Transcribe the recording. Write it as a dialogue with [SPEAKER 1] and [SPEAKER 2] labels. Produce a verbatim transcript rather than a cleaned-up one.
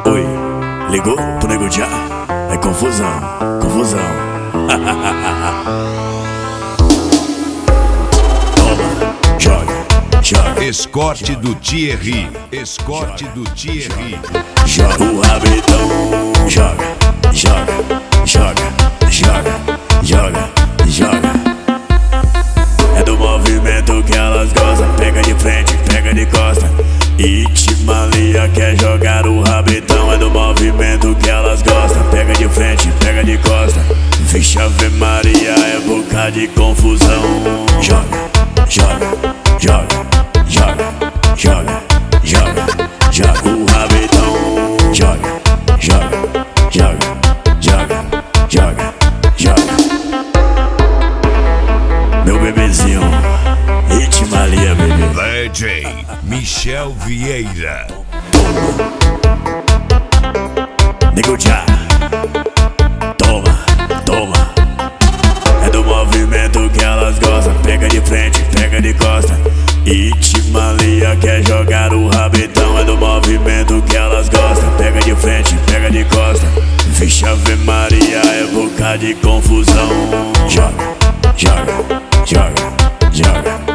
[SPEAKER 1] Oi, ligou pro nego já? É confusão, confusão. Toma, joga, joga.
[SPEAKER 2] Escorte do Thierry, escorte do Thierry.
[SPEAKER 1] Joga o rabetão, joga, joga, joga, joga, joga, joga. É do movimento que elas gostam. Pega de frente, pega de costa. Itimalia quer jogar o rabetão. É do movimento que elas gostam. Pega de frente, pega de costa. Vixe Ave Maria, é boca de confusão. Joga, joga, joga, joga, joga, joga, joga o rabetão. Joga, joga, joga, joga, joga, joga. Meu bebezinho, Itimalia, bebê.
[SPEAKER 2] D J Michel Vieira.
[SPEAKER 1] Nego já, toma, toma. É do movimento que elas gostam. Pega de frente, pega de costa. Itimalia quer jogar o rabetão. É do movimento que elas gostam. Pega de frente, pega de costa. Vixe Ave Maria, é boca de confusão. Joga, joga, joga, joga.